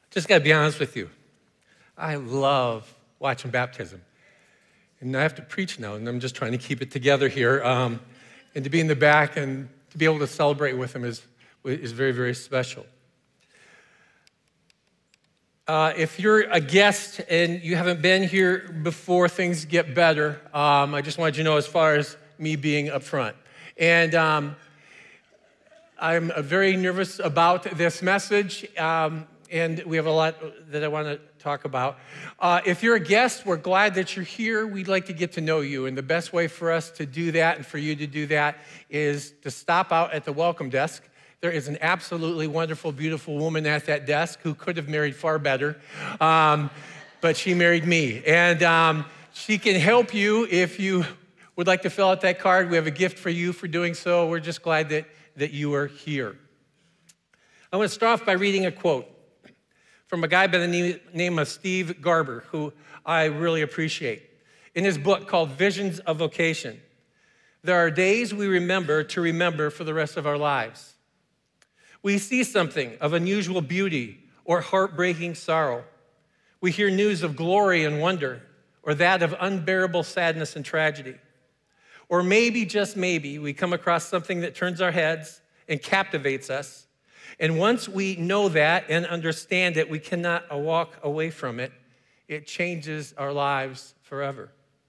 Just got to be honest with you. I love watching baptism. And I have to preach now, and I'm just trying to keep it together here. And to be in the back and to be able to celebrate with them is very, very special. If you're a guest and you haven't been here before things get better, I just wanted you to know as far as me being up front. And I'm very nervous about this message, and we have a lot that I want to talk about. If you're a guest, we're glad that you're here. We'd like to get to know you, and the best way for us to do that and for you to do that is to stop out at the welcome desk. There is an absolutely wonderful, beautiful woman at that desk who could have married far better, but she married me. And she can help you if you would like to fill out that card. We have a gift for you for doing so. We're just glad that you are here. I want to start off by reading a quote from a guy by the name of Steve Garber, who I really appreciate. In his book called Visions of Vocation, there are days we remember to remember for the rest of our lives. We see something of unusual beauty or heartbreaking sorrow. We hear news of glory and wonder, or that of unbearable sadness and tragedy. Or maybe, just maybe, we come across something that turns our heads and captivates us. And once we know that and understand it, we cannot walk away from it. It changes our lives forever.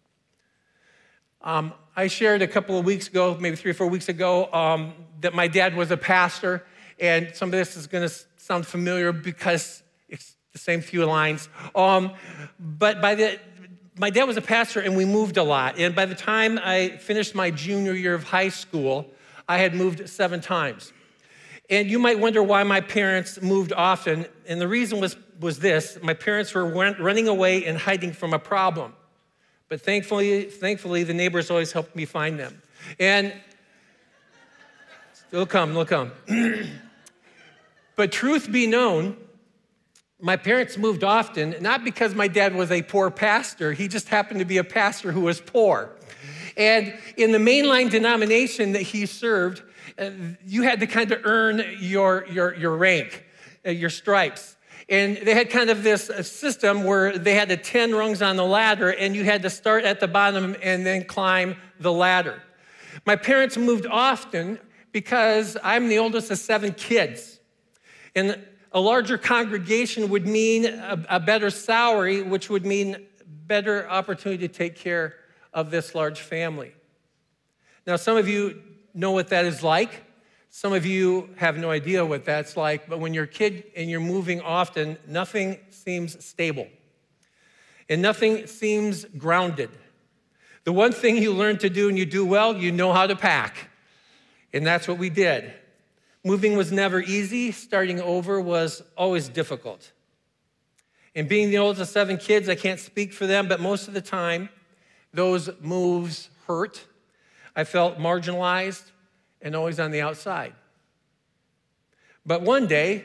I shared a couple of weeks ago, maybe 3 or 4 weeks ago, that my dad was a pastor. And some of this is going to sound familiar because it's the same few lines. But my dad was a pastor, and we moved a lot. And by the time I finished my junior year of high school, I had moved 7 times. And you might wonder why my parents moved often. And the reason was this. My parents were running away and hiding from a problem. But thankfully, the neighbors always helped me find them. And they'll come. But truth be known, my parents moved often, not because my dad was a poor pastor. He just happened to be a pastor who was poor. And in the mainline denomination that he served, you had to kind of earn your rank, your stripes. And they had kind of this system where they had the 10 rungs on the ladder, and you had to start at the bottom and then climb the ladder. My parents moved often because I'm the oldest of 7 kids. And a larger congregation would mean a better salary, which would mean better opportunity to take care of this large family. Now, some of you know what that is like. Some of you have no idea what that's like, but when you're a kid and you're moving often, nothing seems stable and nothing seems grounded. The one thing you learn to do and you do well, you know how to pack. And that's what we did. Moving was never easy. Starting over was always difficult. And being the oldest of 7 kids, I can't speak for them, but most of the time, those moves hurt. I felt marginalized and always on the outside. But one day,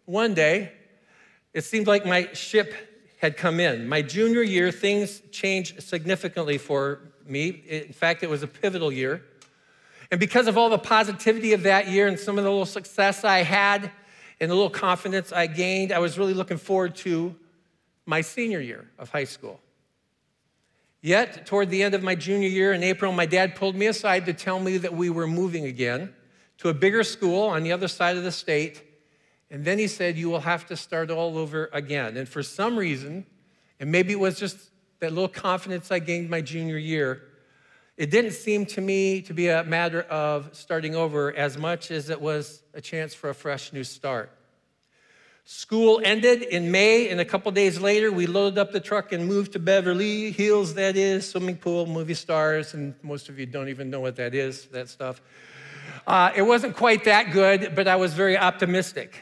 it seemed like my ship had come in. My junior year, things changed significantly for me. In fact, it was a pivotal year. And because of all the positivity of that year and some of the little success I had and the little confidence I gained, I was really looking forward to my senior year of high school. Yet, toward the end of my junior year in April, my dad pulled me aside to tell me that we were moving again to a bigger school on the other side of the state. And then he said, you will have to start all over again. And for some reason, and maybe it was just that little confidence I gained my junior year, it didn't seem to me to be a matter of starting over as much as it was a chance for a fresh new start. School ended in May, and a couple days later, we loaded up the truck and moved to Beverly Hills, that is, swimming pool, movie stars, and most of you don't even know what that is, that stuff. It wasn't quite that good, but I was very optimistic.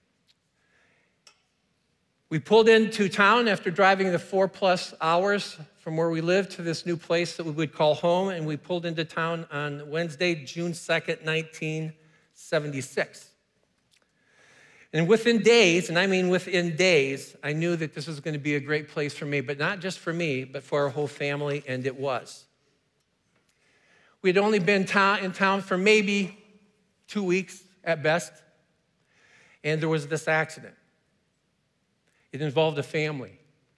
We pulled into town after driving the 4+ hours from where we lived to this new place that we would call home, and we pulled into town on Wednesday, June 2nd, 1976. And within days, and I mean within days, I knew that this was going to be a great place for me, but not just for me, but for our whole family, and it was. We'd only been in town for maybe 2 weeks at best, and there was this accident. It involved a family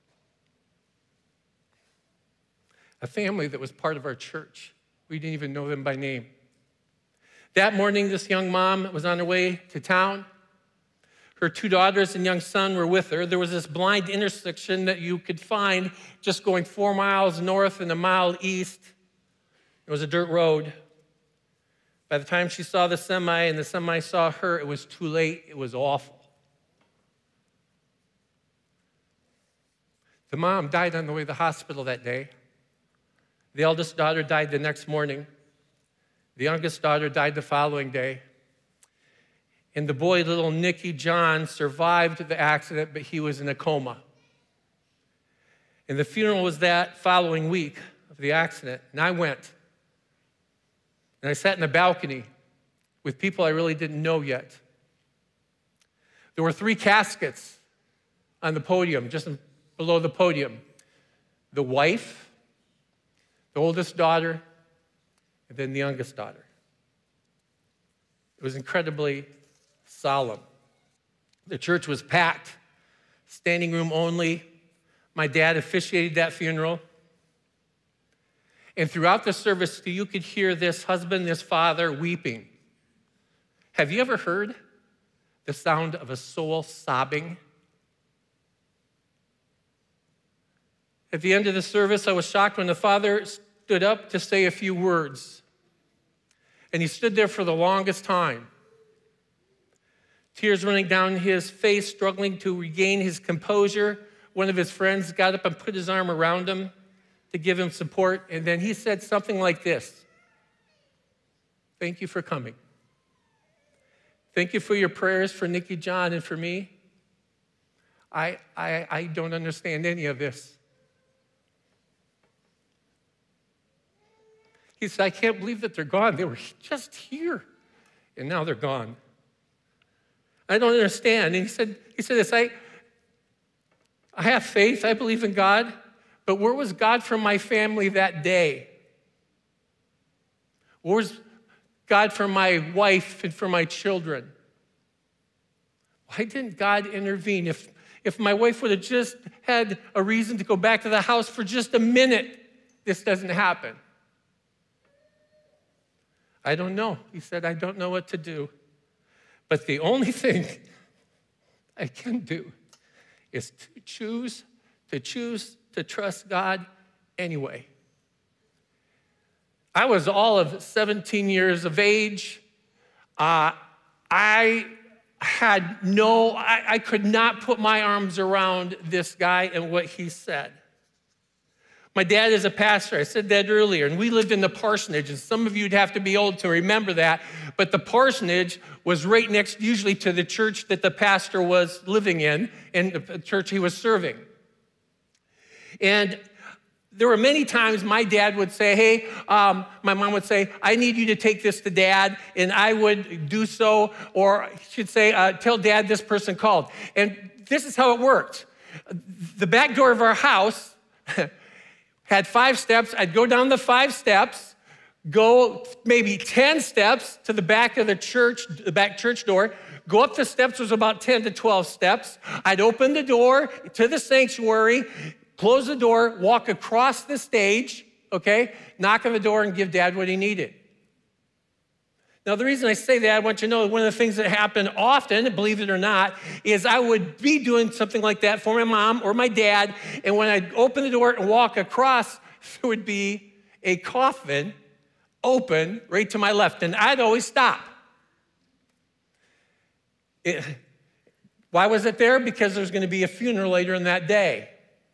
that was part of our church. We didn't even know them by name. That morning, this young mom was on her way to town. Her 2 daughters and young son were with her. There was this blind intersection that you could find just going 4 miles north and a mile east. It was a dirt road. By the time she saw the semi and the semi saw her, it was too late. It was awful. The mom died on the way to the hospital that day. The eldest daughter died the next morning. The youngest daughter died the following day. And the boy, little Nicky John, survived the accident, but he was in a coma. And the funeral was that following week of the accident. And I went. And I sat in the balcony with people I really didn't know yet. There were 3 caskets on the podium, just below the podium. The wife, the oldest daughter, and then the youngest daughter. It was incredibly solemn. The church was packed, standing room only. My dad officiated that funeral. And throughout the service, you could hear this husband, this father weeping. Have you ever heard the sound of a soul sobbing? At the end of the service, I was shocked when the father stood up to say a few words. And he stood there for the longest time. Tears running down his face, struggling to regain his composure. One of his friends got up and put his arm around him to give him support. And then he said something like this: "Thank you for coming. Thank you for your prayers for Nicky John and for me. I don't understand any of this." He said, "I can't believe that they're gone. They were just here, and now they're gone. I don't understand." And he said this, I have faith, I believe in God, but where was God for my family that day? Where was God for my wife and for my children? Why didn't God intervene? If my wife would have just had a reason to go back to the house for just a minute, this doesn't happen. I don't know. He said, "I don't know what to do. But the only thing I can do is to choose to trust God anyway." I was all of 17 years of age. I could not put my arms around this guy and what he said. My dad is a pastor. I said that earlier. And we lived in the parsonage. And some of you would have to be old to remember that. But the parsonage was right next usually to the church that the pastor was living in and the church he was serving. And there were many times my dad would say, "Hey," my mom would say, "I need you to take this to Dad." And I would do so. Or she'd say, "Tell Dad this person called." And this is how it worked. The back door of our house had 5 steps. I'd go down the 5 steps, go maybe 10 steps to the back of the back church door, go up the steps, was about 10 to 12 steps. I'd open the door to the sanctuary, close the door, walk across the stage, okay, knock on the door and give Dad what he needed. Now, the reason I say that, I want you to know one of the things that happened often, believe it or not, is I would be doing something like that for my mom or my dad, and when I'd open the door and walk across, there would be a coffin open right to my left, and I'd always stop. Why was it there? Because there's going to be a funeral later in that day.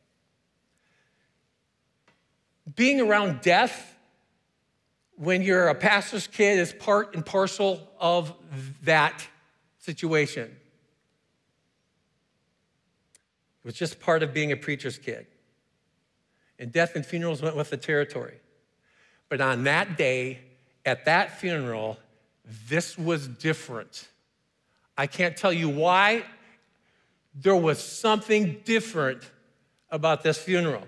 Being around death when you're a pastor's kid is part and parcel of that situation. It was just part of being a preacher's kid. And death and funerals went with the territory. But on that day, at that funeral, this was different. I can't tell you why. There was something different about this funeral.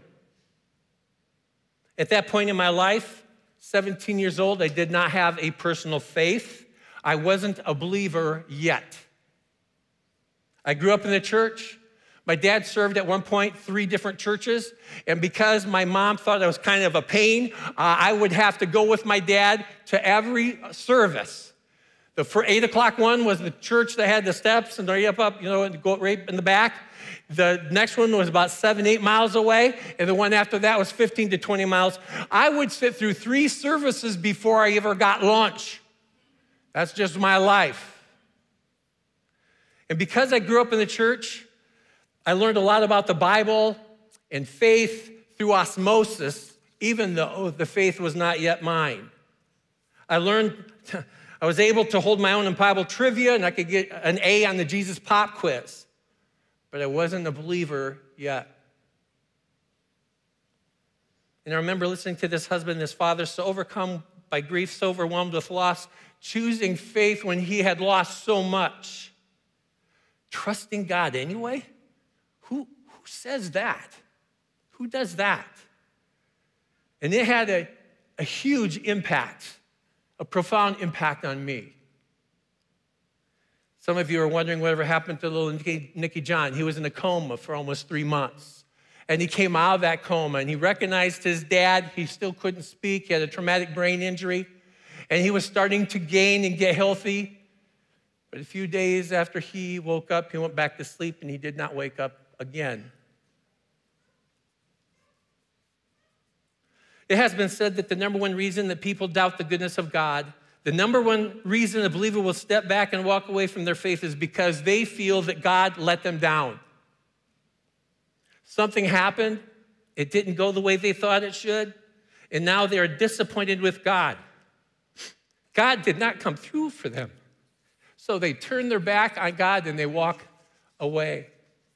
At that point in my life, 17 years old, I did not have a personal faith. I wasn't a believer yet. I grew up in the church. My dad served at one point 3 different churches, and because my mom thought I was kind of a pain, I would have to go with my dad to every service. The 8 o'clock one was the church that had the steps and up, and go right in the back. The next one was about 7-8 miles away, and the one after that was 15 to 20 miles. I would sit through 3 services before I ever got lunch. That's just my life. And because I grew up in the church, I learned a lot about the Bible and faith through osmosis, even though the faith was not yet mine. I was able to hold my own in Bible trivia, and I could get an A on the Jesus Pop quiz, but I wasn't a believer yet. And I remember listening to this husband and his father, so overcome by grief, so overwhelmed with loss, choosing faith when he had lost so much. Trusting God anyway? Who says that? Who does that? And it had a huge impact, a profound impact on me. Some of you are wondering whatever happened to little Nicky John. He was in a coma for almost 3 months. And he came out of that coma and he recognized his dad. He still couldn't speak. He had a traumatic brain injury. And he was starting to gain and get healthy. But a few days after he woke up, he went back to sleep and he did not wake up again. It has been said that the number one reason that people doubt the goodness of God, the number one reason a believer will step back and walk away from their faith is because they feel that God let them down. Something happened, it didn't go the way they thought it should, and now they are disappointed with God. God did not come through for them. So they turn their back on God and they walk away.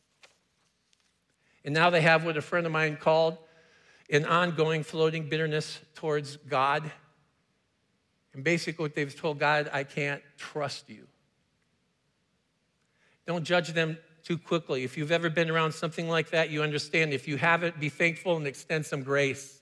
And now they have what a friend of mine called an ongoing floating bitterness towards God. And basically what they've told God, I can't trust you. Don't judge them too quickly. If you've ever been around something like that, you understand. If you haven't, be thankful and extend some grace.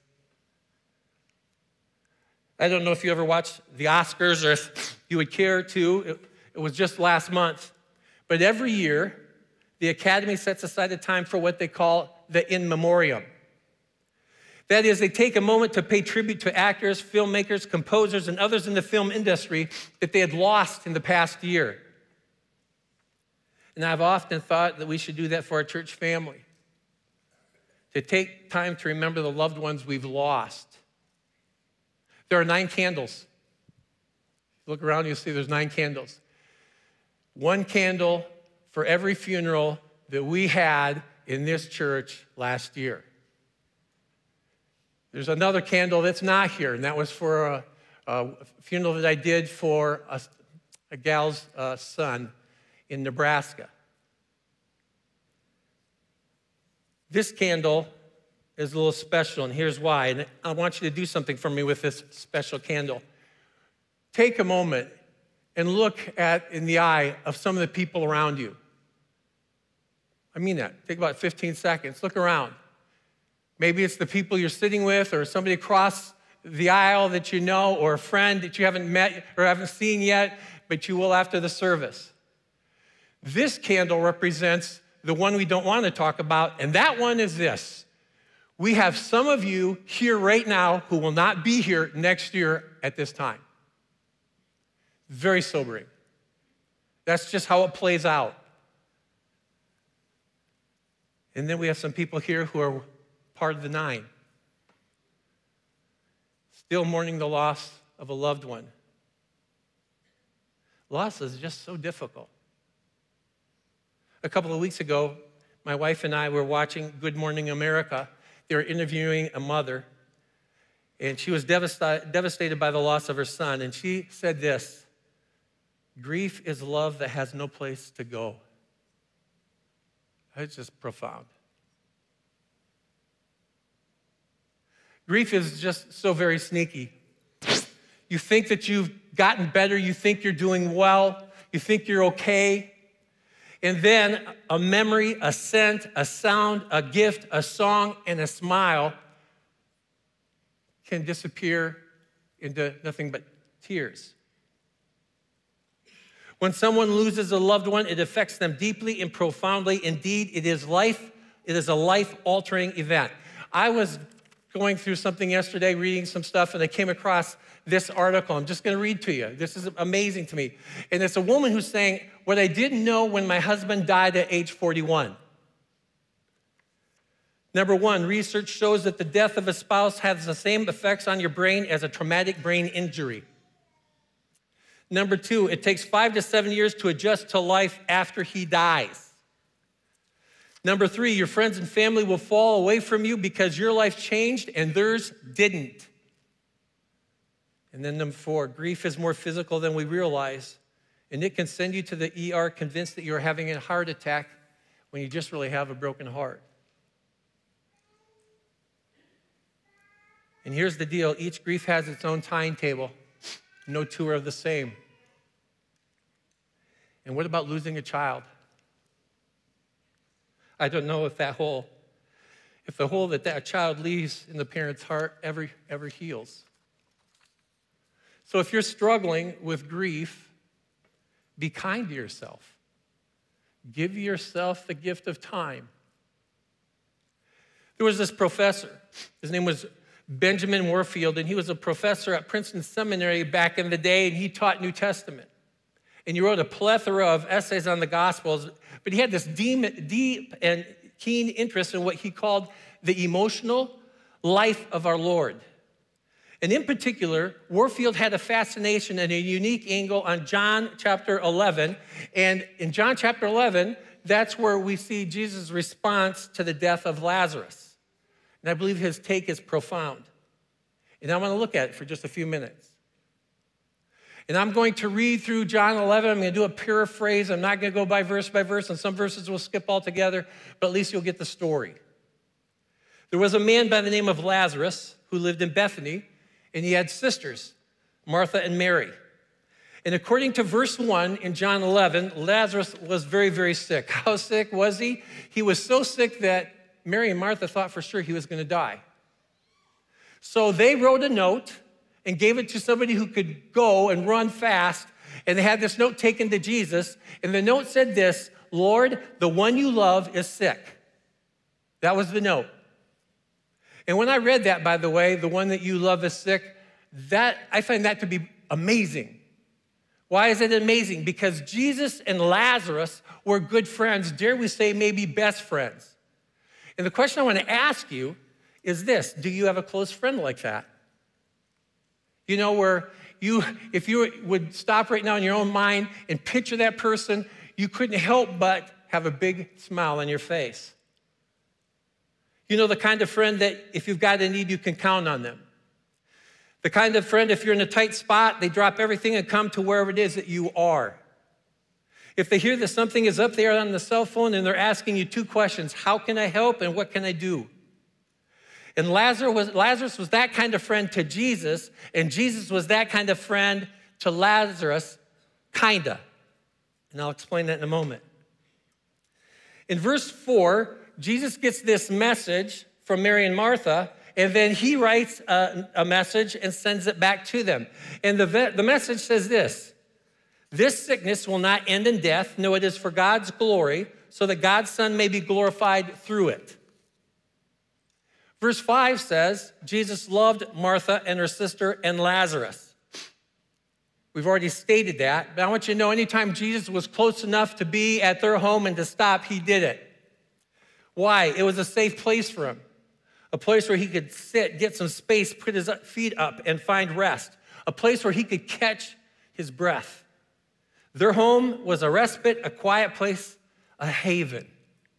I don't know if you ever watched the Oscars or if you would care to. It was just last month. But every year, the Academy sets aside a time for what they call the in memoriam. That is, they take a moment to pay tribute to actors, filmmakers, composers, and others in the film industry that they had lost in the past year. And I've often thought that we should do that for our church family, to take time to remember the loved ones we've lost. There are 9 candles. Look around, you'll see there's 9 candles. 1 candle for every funeral that we had in this church last year. There's another candle that's not here, and that was for a funeral that I did for a gal's son in Nebraska. This candle is a little special, and here's why. And I want you to do something for me with this special candle. Take a moment and look in the eye of some of the people around you. I mean that. Take about 15 seconds. Look around. Maybe it's the people you're sitting with or somebody across the aisle that you know or a friend that you haven't met or haven't seen yet, but you will after the service. This candle represents the one we don't want to talk about, and that one is this. We have some of you here right now who will not be here next year at this time. Very sobering. That's just how it plays out. And then we have some people here who are part of the 9. Still mourning the loss of a loved one. Loss is just so difficult. A couple of weeks ago, my wife and I were watching Good Morning America. They were interviewing a mother, and she was devastated by the loss of her son. And she said this, grief is love that has no place to go. It's just profound. Grief is just so very sneaky. You think that you've gotten better. You think you're doing well. You think you're okay. And then a memory, a scent, a sound, a gift, a song, and a smile can disappear into nothing but tears. When someone loses a loved one, it affects them deeply and profoundly. Indeed, it is a life-altering event. I was going through something yesterday, reading some stuff, and I came across this article. I'm just going to read to you. This is amazing to me. And it's a woman who's saying, what I didn't know when my husband died at age 41. Number one, research shows that the death of a spouse has the same effects on your brain as a traumatic brain injury. Number two, it takes 5 to 7 years to adjust to life after he dies. Number three, your friends and family will fall away from you because your life changed and theirs didn't. And then number four, grief is more physical than we realize, and it can send you to the ER convinced that you're having a heart attack when you just really have a broken heart. And here's the deal, each grief has its own timetable. No two are the same. And what about losing a child? I don't know if the hole that child leaves in the parent's heart ever heals. So if you're struggling with grief, be kind to yourself. Give yourself the gift of time. There was this professor. His name was Benjamin Warfield, and he was a professor at Princeton Seminary back in the day, and he taught New Testament. And he wrote a plethora of essays on the Gospels, but he had this deep and keen interest in what he called the emotional life of our Lord. And in particular, Warfield had a fascination and a unique angle on John chapter 11. And in John chapter 11, that's where we see Jesus' response to the death of Lazarus. And I believe his take is profound. And I want to look at it for just a few minutes. And I'm going to read through John 11. I'm going to do a paraphrase. I'm not going to go by verse, and some verses we'll skip altogether, but at least you'll get the story. There was a man by the name of Lazarus who lived in Bethany, and he had sisters, Martha and Mary. And according to verse 1 in John 11, Lazarus was very, very sick. How sick was he? He was so sick that Mary and Martha thought for sure he was going to die. So they wrote a note and gave it to somebody who could go and run fast. And they had this note taken to Jesus. And the note said this, Lord, the one you love is sick. That was the note. And when I read that, by the way, the one that you love is sick, I find that to be amazing. Why is it amazing? Because Jesus and Lazarus were good friends, dare we say maybe best friends. And the question I want to ask you is this, do you have a close friend like that? You know, where if you would stop right now in your own mind and picture that person, you couldn't help but have a big smile on your face. You know, the kind of friend that if you've got a need, you can count on them. The kind of friend, if you're in a tight spot, they drop everything and come to wherever it is that you are. If they hear that something is up there on the cell phone and they're asking you two questions, how can I help and what can I do? And Lazarus was that kind of friend to Jesus, and Jesus was that kind of friend to Lazarus, kinda. And I'll explain that in a moment. In verse 4, Jesus gets this message from Mary and Martha, and then he writes a message and sends it back to them. And the message says this sickness will not end in death. No, it is for God's glory, so that God's Son may be glorified through it. Verse 5 says, Jesus loved Martha and her sister and Lazarus. We've already stated that, but I want you to know anytime Jesus was close enough to be at their home and to stop, he did it. Why? It was a safe place for him. A place where he could sit, get some space, put his feet up, and find rest. A place where he could catch his breath. Their home was a respite, a quiet place, a haven.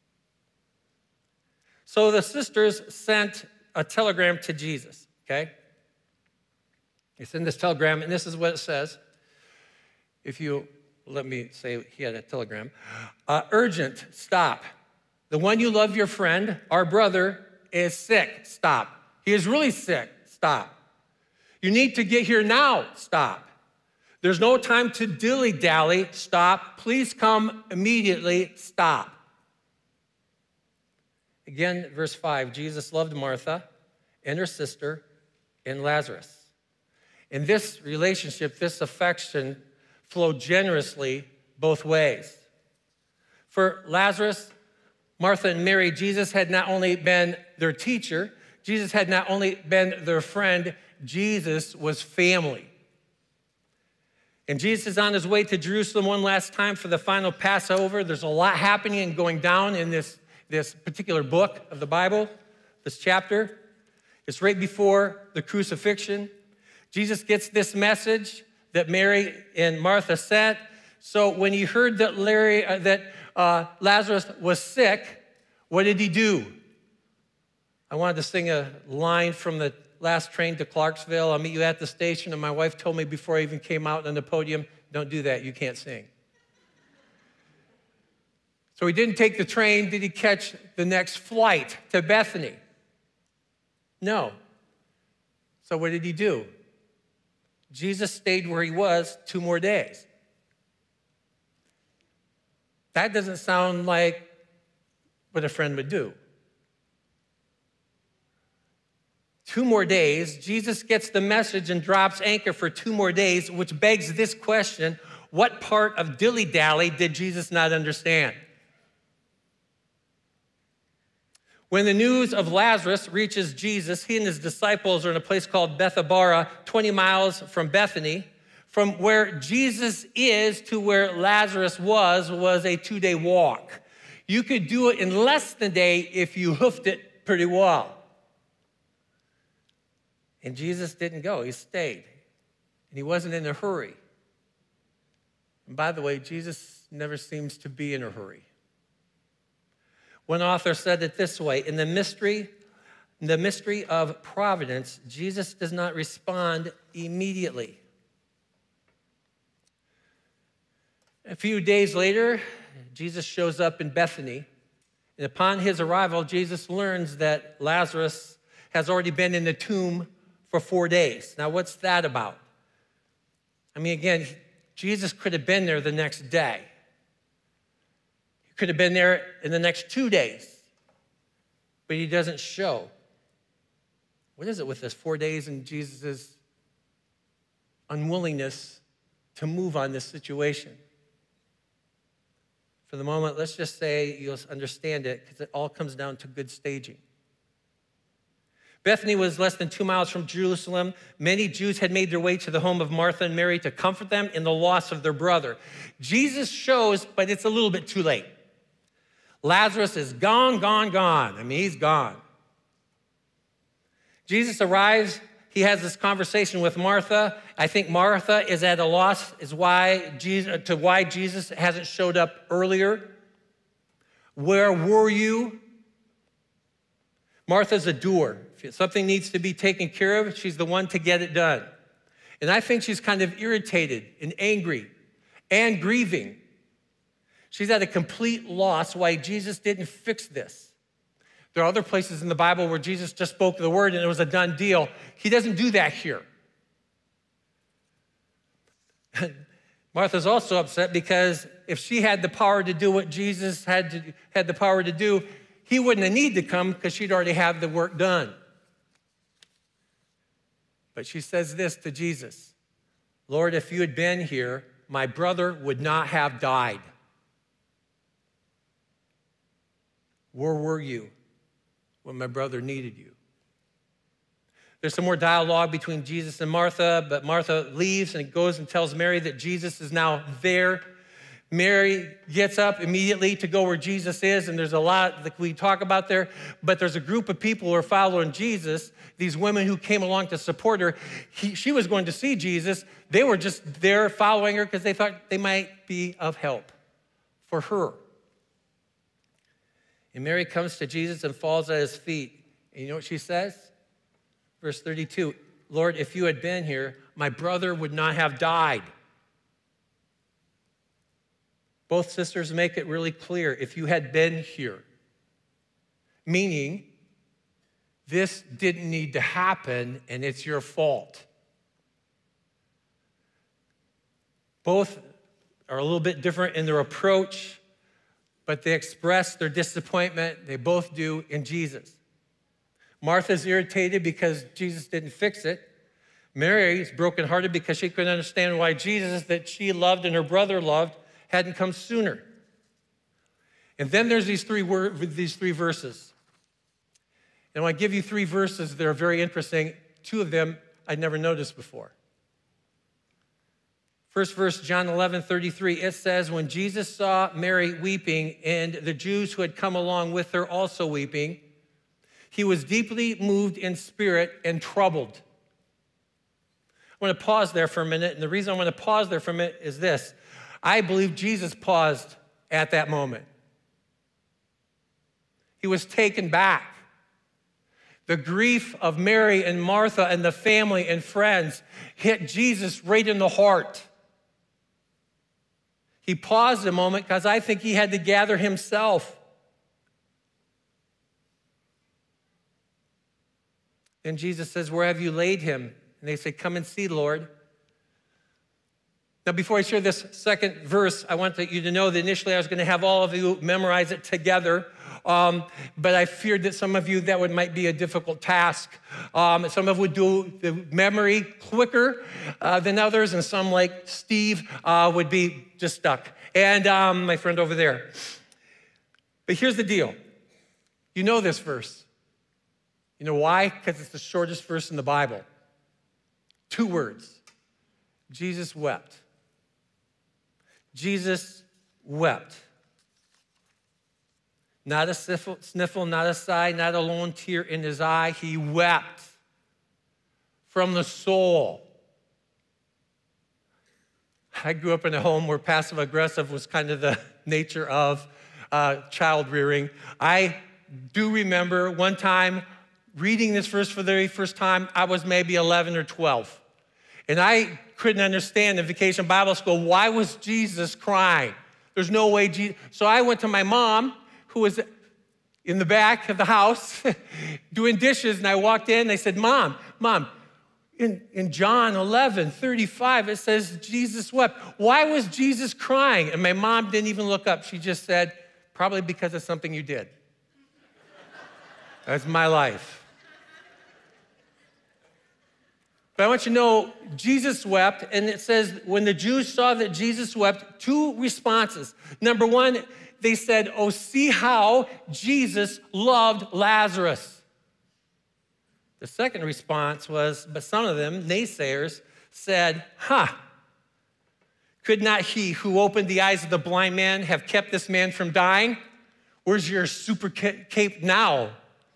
So the sisters sent a telegram to Jesus, okay? They send this telegram, and this is what it says. If you let me say he had a telegram. Urgent, stop. The one you love, your friend, our brother, is sick. Stop. He is really sick. Stop. You need to get here now. Stop. There's no time to dilly-dally. Stop. Please come immediately. Stop. Again, verse 5, Jesus loved Martha and her sister and Lazarus. And this relationship, this affection flow generously both ways. For Lazarus, Martha, and Mary, Jesus had not only been their teacher, Jesus had not only been their friend, Jesus was family. And Jesus is on his way to Jerusalem one last time for the final Passover. There's a lot happening and going down in this particular book of the Bible, this chapter. It's right before the crucifixion. Jesus gets this message that Mary and Martha sent. So when he heard that Lazarus was sick, what did he do? I wanted to sing a line from the last train to Clarksville. I'll meet you at the station. And my wife told me before I even came out on the podium, don't do that, you can't sing. So he didn't take the train. Did he catch the next flight to Bethany? No. So what did he do? Jesus stayed where he was 2 more days. That doesn't sound like what a friend would do. 2 more days, Jesus gets the message and drops anchor for 2 more days, which begs this question: what part of dilly-dally did Jesus not understand? When the news of Lazarus reaches Jesus, he and his disciples are in a place called Bethabara, 20 miles from Bethany. From where Jesus is to where Lazarus was a 2-day walk. You could do it in less than a day if you hoofed it pretty well. And Jesus didn't go, he stayed. And he wasn't in a hurry. And by the way, Jesus never seems to be in a hurry. One author said it this way: in the mystery of providence, Jesus does not respond immediately. A few days later, Jesus shows up in Bethany. And upon his arrival, Jesus learns that Lazarus has already been in the tomb for 4 days. Now, what's that about? I mean, again, Jesus could have been there the next day. He could have been there in the next 2 days. But he doesn't show. What is it with this 4 days and Jesus' unwillingness to move on this situation? For the moment, let's just say you'll understand it, because it all comes down to good staging. Bethany was less than 2 miles from Jerusalem. Many Jews had made their way to the home of Martha and Mary to comfort them in the loss of their brother. Jesus shows, but it's a little bit too late. Lazarus is gone. I mean, he's gone. Jesus arrives. He has this conversation with Martha. I think Martha is at a loss as why Jesus hasn't showed up earlier. Where were you? Martha's a doer. If something needs to be taken care of, she's the one to get it done. And I think she's kind of irritated and angry and grieving. She's at a complete loss why Jesus didn't fix this. There are other places in the Bible where Jesus just spoke the word and it was a done deal. He doesn't do that here. Martha's also upset because if she had the power to do what Jesus had the power to do, he wouldn't have needed to come because she'd already have the work done. But she says this to Jesus: Lord, if you had been here, my brother would not have died. Where were you when my brother needed you? There's some more dialogue between Jesus and Martha, but Martha leaves and goes and tells Mary that Jesus is now there. Mary gets up immediately to go where Jesus is, and there's a lot that we talk about there, but there's a group of people who are following Jesus, these women who came along to support her. She was going to see Jesus. They were just there following her because they thought they might be of help for her. And Mary comes to Jesus and falls at his feet. And you know what she says? Verse 32, Lord, if you had been here, my brother would not have died. Both sisters make it really clear, if you had been here. Meaning, this didn't need to happen and it's your fault. Both are a little bit different in their approach, but they express their disappointment, they both do, in Jesus. Martha's irritated because Jesus didn't fix it. Mary is brokenhearted because she couldn't understand why Jesus that she loved and her brother loved hadn't come sooner. And then there's these three verses. And I want to give you three verses that are very interesting. Two of them I'd never noticed before. First verse, John 11:33, it says, when Jesus saw Mary weeping and the Jews who had come along with her also weeping, he was deeply moved in spirit and troubled. I want to pause there for a minute, and the reason I want to pause there for a minute is this. I believe Jesus paused at that moment. He was taken back. The grief of Mary and Martha and the family and friends hit Jesus right in the heart. He paused a moment because I think he had to gather himself. Then Jesus says, where have you laid him? And they say, come and see, Lord. Now, before I share this second verse, I want you to know that initially I was going to have all of you memorize it together. But I feared that some of you, that might be a difficult task. Some of you would do the memory quicker than others, and some, like Steve, would be just stuck. And my friend over there. But here's the deal. You know this verse. You know why? Because it's the shortest verse in the Bible. 2 words. Jesus wept. Jesus wept. Not a sniffle, not a sigh, not a lone tear in his eye. He wept from the soul. I grew up in a home where passive-aggressive was kind of the nature of child rearing. I do remember one time reading this verse for the very first time. I was maybe 11 or 12. And I couldn't understand in Vacation Bible School, why was Jesus crying? There's no way Jesus... So I went to my mom, who was in the back of the house doing dishes, and I walked in and I said, Mom, in John 11:35, it says Jesus wept. Why was Jesus crying? And my mom didn't even look up. She just said, probably because of something you did. That's my life. But I want you to know, Jesus wept, and it says when the Jews saw that Jesus wept, 2 responses. Number 1, they said, oh, see how Jesus loved Lazarus. The second response was, but some of them, naysayers, said, could not he who opened the eyes of the blind man have kept this man from dying? Where's your super cape now?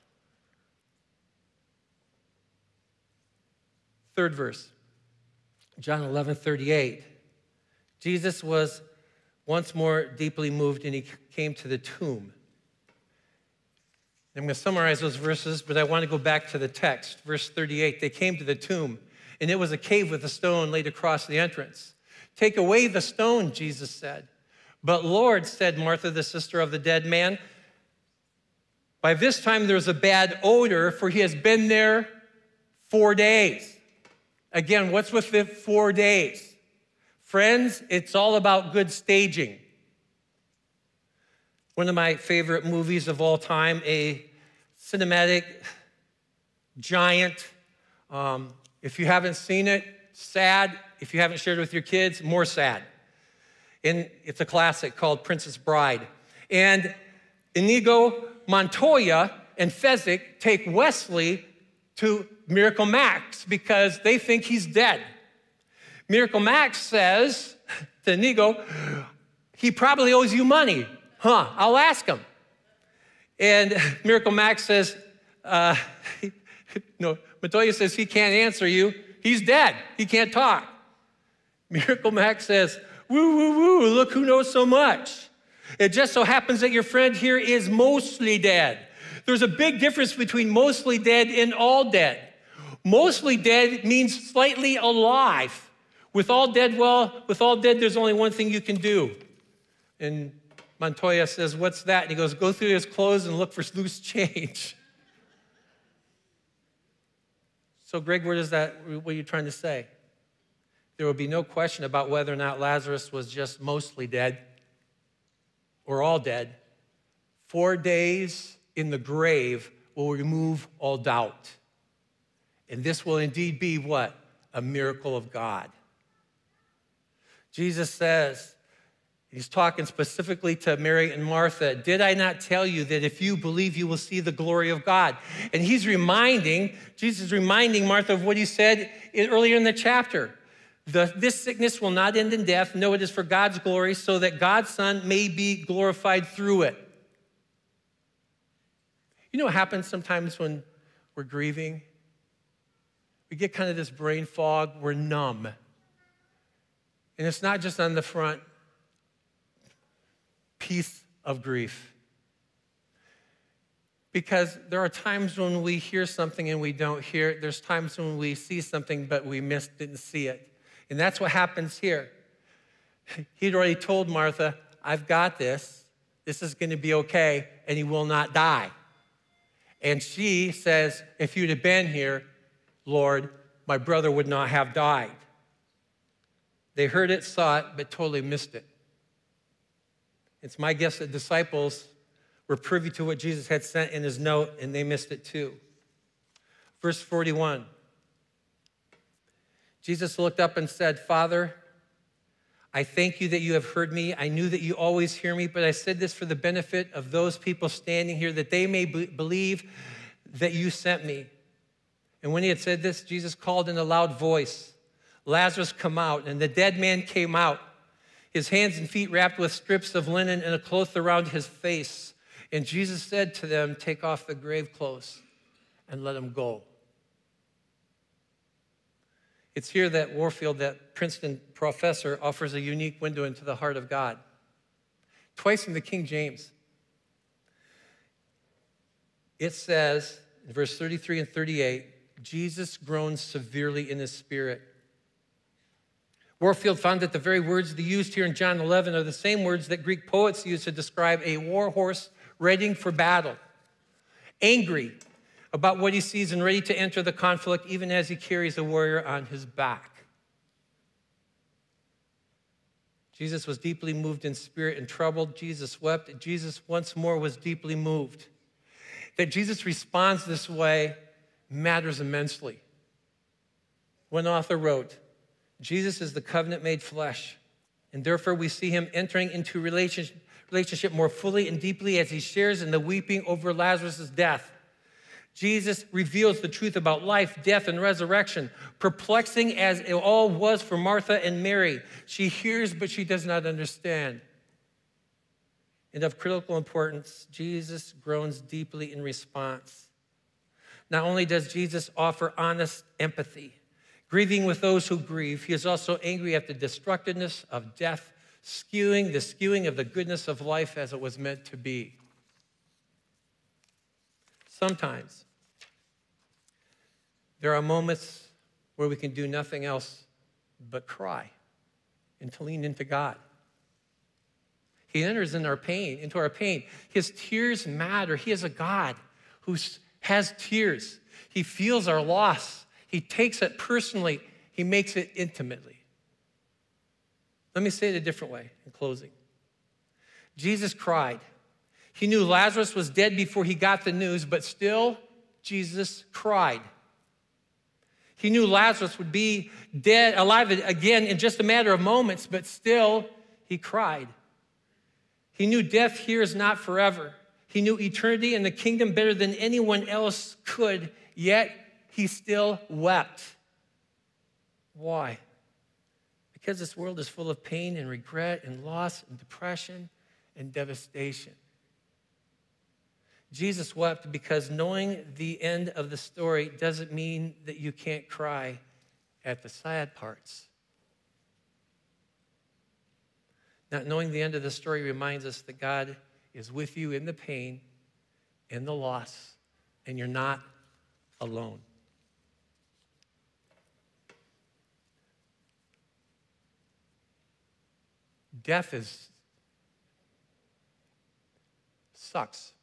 Third verse, John 11:38. Jesus was once more deeply moved, and he came to the tomb. I'm going to summarize those verses, but I want to go back to the text. Verse 38, they came to the tomb, and it was a cave with a stone laid across the entrance. Take away the stone, Jesus said. But Lord, said Martha, the sister of the dead man, by this time there's a bad odor, for he has been there 4 days. Again, what's with the 4 days? Friends, it's all about good staging. One of my favorite movies of all time, a cinematic giant. If you haven't seen it, sad. If you haven't shared it with your kids, more sad. And it's a classic called Princess Bride. And Inigo Montoya and Fezzik take Wesley to Miracle Max because they think he's dead. Miracle Max says to Inigo, he probably owes you money. I'll ask him. And Miracle Max says, Montoya says he can't answer you. He's dead. He can't talk. Miracle Max says, woo, woo, woo, look who knows so much. It just so happens that your friend here is mostly dead. There's a big difference between mostly dead and all dead. Mostly dead means slightly alive. With all dead, there's only one thing you can do. And Montoya says, what's that? And he goes, go through his clothes and look for loose change. So Greg, what are you trying to say? There will be no question about whether or not Lazarus was just mostly dead or all dead. 4 days in the grave will remove all doubt. And this will indeed be what? a miracle of God. Jesus says, he's talking specifically to Mary and Martha, did I not tell you that if you believe, you will see the glory of God? And Jesus is reminding Martha of what he said earlier in the chapter. This sickness will not end in death. No, it is for God's glory, so that God's Son may be glorified through it. You know what happens sometimes when we're grieving? We get kind of this brain fog. We're numb. And it's not just on the front piece of grief. Because there are times when we hear something and we don't hear it. There's times when we see something but we didn't see it. And that's what happens here. He'd already told Martha, I've got this. This is going to be okay, and he will not die. And she says, if you'd have been here, Lord, my brother would not have died. They heard it, saw it, but totally missed it. It's my guess that disciples were privy to what Jesus had sent in his note, and they missed it too. Verse 41. Jesus looked up and said, Father, I thank you that you have heard me. I knew that you always hear me, but I said this for the benefit of those people standing here, that they may believe that you sent me. And when he had said this, Jesus called in a loud voice, Lazarus, come out. And the dead man came out, his hands and feet wrapped with strips of linen and a cloth around his face. And Jesus said to them, take off the grave clothes and let him go. It's here that Warfield, that Princeton professor, offers a unique window into the heart of God. Twice in the King James, it says in verse 33 and 38, Jesus groaned severely in his spirit. Warfield found that the very words they used here in John 11 are the same words that Greek poets used to describe a war horse readying for battle, angry about what he sees and ready to enter the conflict even as he carries a warrior on his back. Jesus was deeply moved in spirit and troubled. Jesus wept. Jesus once more was deeply moved. That Jesus responds this way matters immensely. One author wrote, Jesus is the covenant made flesh, and therefore we see him entering into relationship more fully and deeply as he shares in the weeping over Lazarus' death. Jesus reveals the truth about life, death, and resurrection, perplexing as it all was for Martha and Mary. She hears, but she does not understand. And of critical importance, Jesus groans deeply in response. Not only does Jesus offer honest empathy, grieving with those who grieve, he is also angry at the destructiveness of death, the skewing of the goodness of life as it was meant to be. Sometimes there are moments where we can do nothing else but cry and to lean into God. He enters into our pain. His tears matter. He is a God who has tears. He feels our loss. He takes it personally. He makes it intimately. Let me say it a different way in closing. Jesus cried. He knew Lazarus was dead before he got the news, but still, Jesus cried. He knew Lazarus would be alive again in just a matter of moments, but still, he cried. He knew death here is not forever. He knew eternity and the kingdom better than anyone else could, yet he still wept. Why? Because this world is full of pain and regret and loss and depression and devastation. Jesus wept because knowing the end of the story doesn't mean that you can't cry at the sad parts. Not knowing the end of the story reminds us that God is with you in the pain, in the loss, and you're not alone. Death sucks.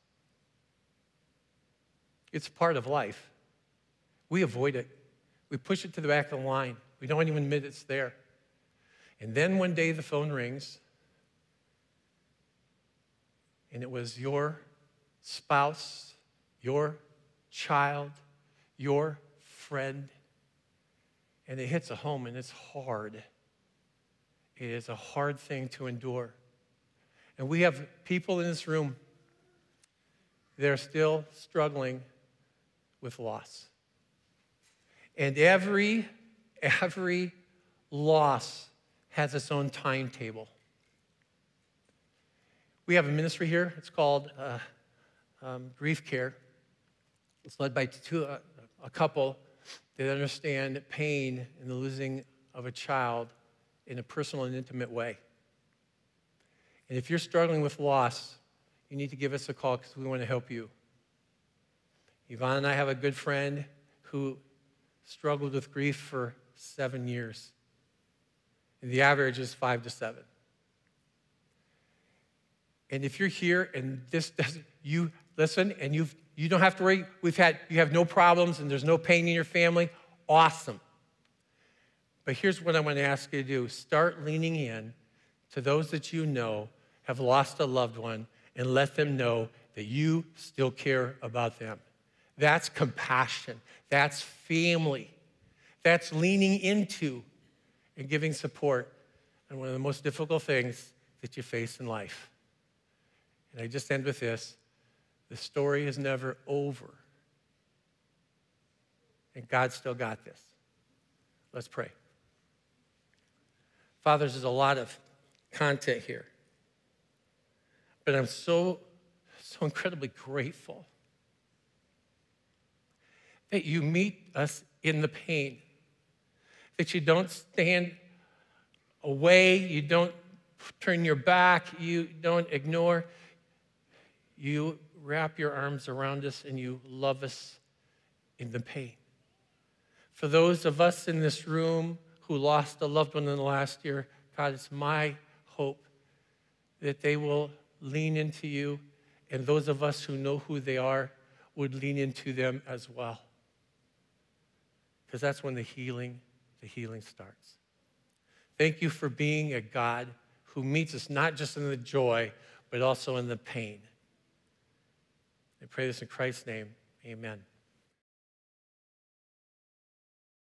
It's part of life. We avoid it. We push it to the back of the line. We don't even admit it's there. And then one day the phone rings, and it was your spouse, your child, your friend, and it hits a home, and it's hard. It is a hard thing to endure. And we have people in this room that are still struggling with loss. And every loss has its own timetable. We have a ministry here. It's called Grief Care. It's led by a couple that understand pain and the losing of a child in a personal and intimate way. And if you're struggling with loss, you need to give us a call because we want to help you. Yvonne and I have a good friend who struggled with grief for 7 years. And the average is 5 to 7. And if you're here and this doesn't, you listen and you don't have to worry, you have no problems and there's no pain in your family, awesome. But here's what I want to ask you to do. Start leaning in to those that you know have lost a loved one and let them know that you still care about them. That's compassion. That's family. That's leaning into and giving support on one of the most difficult things that you face in life. And I just end with this. The story is never over. And God still got this. Let's pray. Father, there's a lot of content here. But I'm so incredibly grateful that you meet us in the pain, that you don't stand away, you don't turn your back, you don't ignore. You wrap your arms around us and you love us in the pain. For those of us in this room who lost a loved one in the last year, God, it's my hope that they will lean into you, and those of us who know who they are would lean into them as well. Because that's when the healing starts. Thank you for being a God who meets us not just in the joy, but also in the pain. I pray this in Christ's name. Amen.